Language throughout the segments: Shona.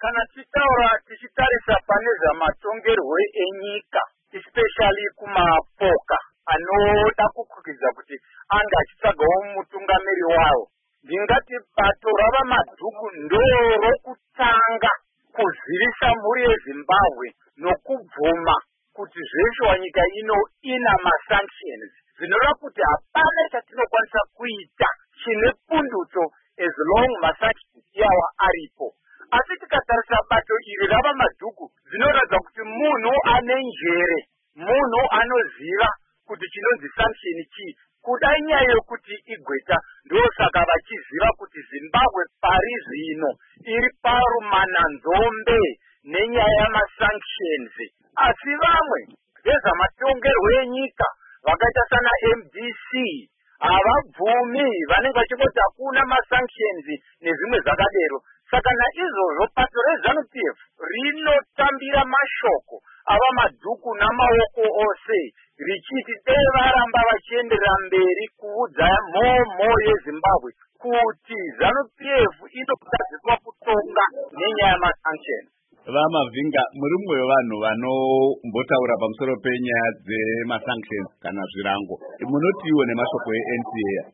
kana tichitarisa pane zvamatongerwo enyika, especially kumapoka anoda kukwikwiza kuti anga achitsvagawo mutungamiri wawo, ndingati bato ravamadhuku ndorokutanga kuzivisa mhuri yeZimbabwe nokubvuma kuti zveshe nyika ino ina masanctions, zvinoreva kuti hapana chatinokwanisa kuita chine pundutso as long masanctions iyawa aripo. Asi tikatarisa bato iri ravamadhuku zvinoratidza kuti munhu ane njere, munhu anoziva kuti chinonzi sanction chii. Kudai nyaya yokuti igweta, ndosaka vachiziva kuti Zimbabwe pari zvino iri parumananzombe nenyaya yamasanctions. Asi vamwe vezvamatongerwo enyika vakaita sana MDC havabvumi, vanenge vachingoti hakuna masanctions nezvimwe zvakadero. Saka naizvozvo bato reZANU-PF rinotambira mashoko avamadhuku namaoko ose richiti dei varamba vachienderera mberi kuudza mhomho yeZimbabwe kuti ZANU-PF inotadziswa kutonga nenyaya yamasanctions. Vamavhinga, muri mumwe wevanhu vanombotaura pamusoro penyaya dzemasanctions kana zvirango, munotiwo nemashoko eNCA?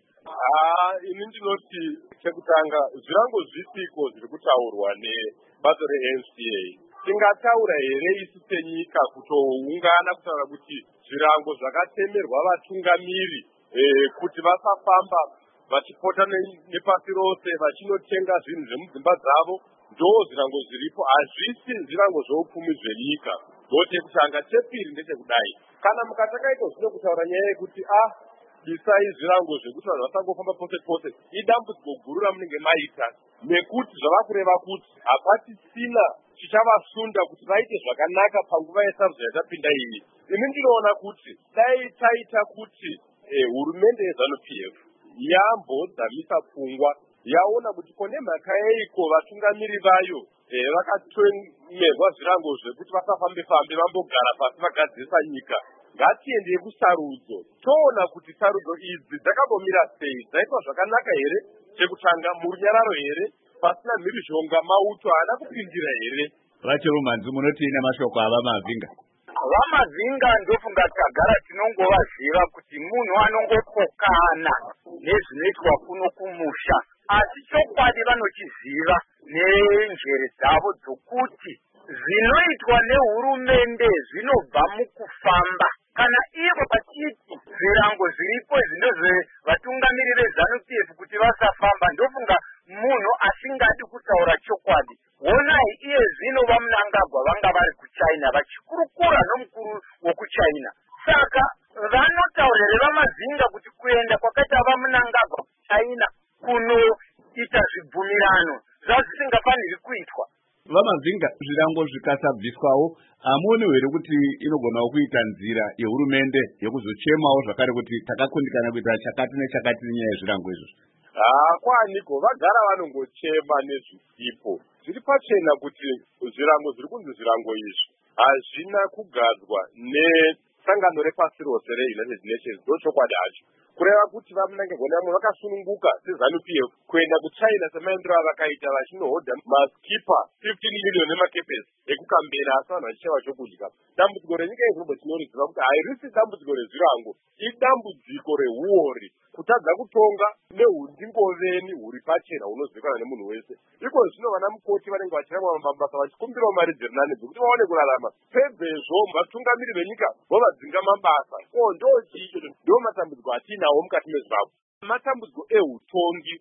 Ini ndinoti chekutanga zvirango zvisiko zviri kutaurwa nebato reNCA. Tingataura here isu senyika kutoungana kutaura kuti zvirango zvakatemerwa vatungamiri kuti vasafamba vachipota nepasi rose vachinotenga zvinhu zvemudzimba dzavo, ndo zvirango zviripo, hazvisi zvirango zveupfumi zvenyika. Ndokutanga. Chepiri ndechekudai, kana mukatakaita zvino kutaura nyaya yekuti isai zvirango zvekuti vanhu vasangofamba pose pose, idambudziko guru ramunenge maita, nekuti zvava kureva kuti hapatisina chichavasunda kuti vaite zvakanaka panguva yesarudzo yatapinda iyi. Ini ndinoona kuti dai taita kuti hurumende yeZANU-PF yambodzamisa pfungwa, yaona kuti kone mhaka yeiko vatungamiri vayo vakatomerwa zvirango zvekuti vasafambe-fambe vambogara pasi vagadzirisa nyika. Ngatiende kusarudzo, toona kuti sarudzo idzi dzakambomira sei, dzaitwa zvakanaka here, chekutanga murunyararo here, pasina mhirizhonga, mauto haana kupindira here. Vachirumanzi, munotii nemashoko avamavhinga? Vamavhinga ndofunga tagara tinongovaziva kuti munhu anongopokana nezvinoitwa kuno kumusha, asi chokwadi vanochiziva nenjere dzavo dzokuti zvinoitwa nehurumende zvinobva mukufamba. Kana ivo vachiti zvirango zviripo zvinozvevatungamiri veZANU-PF kuti vasafamba, ndofunga munhu asingadi kutaura chokwadi. Honai iye zvino vamunangagwa vanga vari kuChina vachikurukura nomukuru wokuChina. Saka vanotaurire vamavhinga kuti kuenda kwakaita vamunangagwa kuChina kunoita zvibvumirano zvazvisingafaniri kuitwa. Vamavhinga, zvirango zvikasabviswawo, hamuoni here kuti inogonawo kuita nzira yehurumende yekuzochemawo zvakare kuti takakundikana kuita chakati nechakati nenyaya yezvirango izvozvo? Kwaniko vagara vanongochema nezvisipo. Zviri pachena kuti zvirango zviri kunzi zvirango izvi hazvina kugadzwa nesangano repasi rose reUnited Nations. Ndochokwadi hacho. Kureva kuti vamunenge gona munhu vakasununguka seZANU-PF kuenda kuChina semaendero avakaita vachinohodha maskipa 15 million emakepesi ekukambera, asi vanhu vachicheva chokudya. Dambudziko renyika yeZimbabwe tinoriziva kuti hairisi dambudziko rezvirango, idambudziko rehuori, kutadza kutonga nehundingoveni huri pachena hunozivikanwa nemunhu wese. Iko zvino vana mukoti vanenge vachiramba mabasa vachikumbirawo mari dziri nani dzekuti vaone kurarama. Pedzezvo vatungamiri venyika vovadzinga mabasa. Ndo chicho ndo matambudziko atinawo mukati meZimbabwe. Matambudziko eutongi